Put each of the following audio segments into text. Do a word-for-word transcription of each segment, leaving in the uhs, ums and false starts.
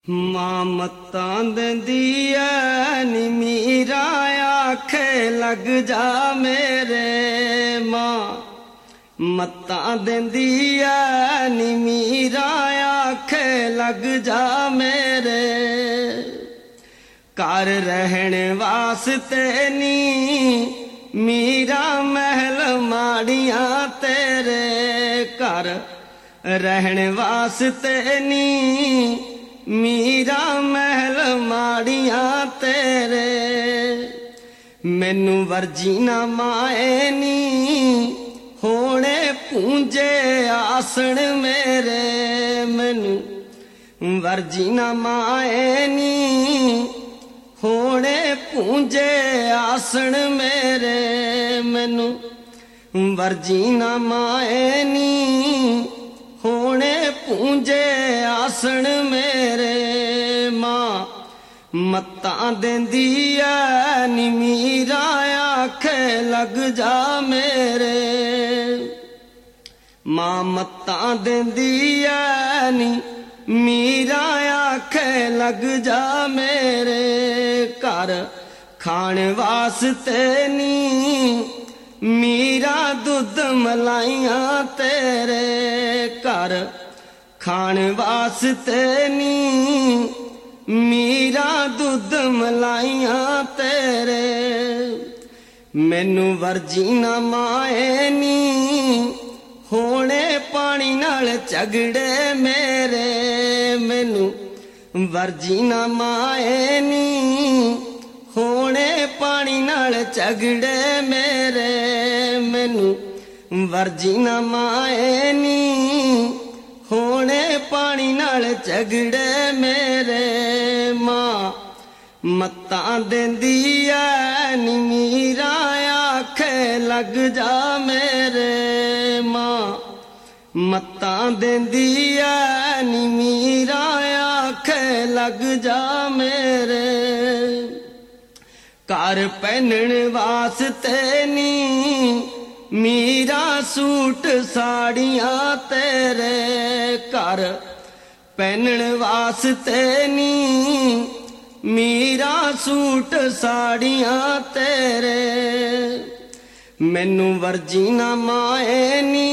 मां मत्तां देंदी ऐ नी मीरा आखे लग जा मेरे। मां मत्तां देंदी ऐ नी मीरा आखे लग जा मेरे। घर रहण वास्ते नी मीरा महल माड़ियां तेरे। घर रहण वास्ते नी मीरा महल माड़ियां तेरे। मैनू वर्जी ना माए नी होने पूंजे आसण मेरे। मैनू वर्जी ना माए नी होने पूंजे आसण मेरे। मैनू वर्जी ना माए नी होने पूंजे आसण मेरे। मां मत्तां देंदी ऐ नी मीरा आखे लग जा मेरे। मां मत्तां देंदी ऐ नी मीरा आखे लग जा मेरे। घर खाण वास्ते नी मीरा दुध मलाइयां तेरे। घर खाण वास्ते नी मीरा दुध मलाइयां तेरे। मैनू वर्जी ना माए नी होने पानी नाल झगड़े मेरे। मैनू वर्जी ना माए नी होने पानी नाल झगड़े मेरे। मैनू वर्जी ना माए नी होने पानी नाल झगड़े मेरे। मां मत्तां देंदी ऐ नी मीरा आखे लग जा मेरे। मां मत्तां देंदी ऐ नी मीरा आखे लग जा मेरे। घर पहनण वास्ते नी मीरा सूट साड़ियां तेरे। घर पहनण वास्ते नी मीरा सूट साड़ियां तेरे। मैनू वर्जी ना माए नी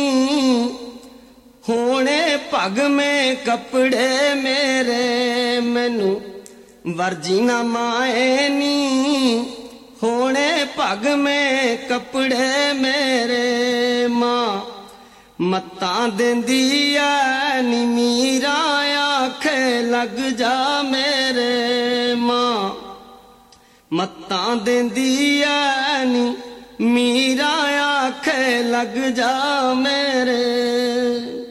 होने पग में कपड़े मेरे। मैनू वर्जी ना माए नी होने पग में कपड़े मेरे। मां मत्तां देंदी ऐ नी मीरा आखे लग जा मेरे। मां मत्तां देंदी ऐ नी मीरा आखे लग जा मेरे।